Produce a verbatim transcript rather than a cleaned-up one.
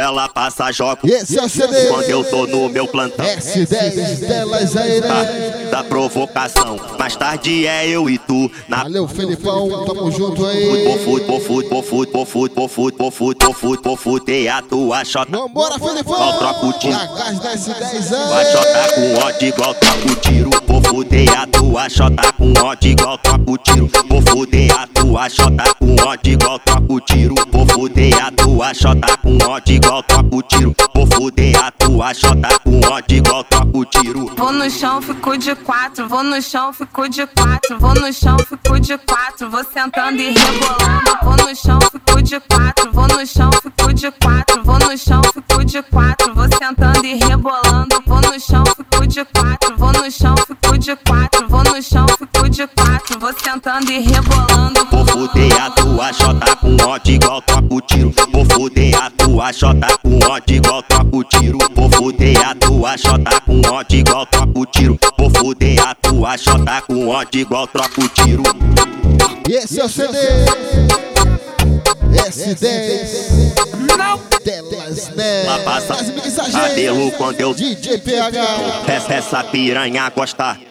ela passa, joga. Esse é o C D. Quando eu tô no meu plantão. S dez delas aí, né? Da provocação. Mais tarde é eu e tu. Na Valeu, Felipão, tamo junto aí. Futebol, futebol, futebol, futebol, futebol, futebol, futebol, futebol, a tua xota. Vambora, Felipão. Igual troca o tiro. A gás da S dez aí. Vai xota com ódio igual troca o tiro. Vou fuder a tua xota com ódio igual troca o tiro. Vou fuder a tua xota com ódio igual troca o tiro. Vou fuder a tua xota com ódio igual troca o tiro. Vou fuder a tua xota com ódio igual troca o tiro. Vou no chão, fico de quatro. Vou no chão, fico de quatro. Vou no chão, fico de quatro. Vou sentando e rebolando. Vou no chão, fico de quatro. Vou no chão, fico de quatro. Vou no chão, fico de quatro. Vou sentando e rebolando. Vou no chão, fico de quatro. Vou no chão, fico de quatro. Vou no chão, fico de quatro. Vou sentando e rebolando. Vou fuder a tua xota com ódio igual troca o tiro. Vou fuder a tua xota com ódio igual troca o tiro. Vou fuder a tua xota com ódio igual troca o tiro. Vou fuder a tua xota com ódio igual troca o tiro. Esse é o C D. S dez delas, né? Ela passa As mensagens. cabelo quando eu D J P H. Essa, essa piranha gostar.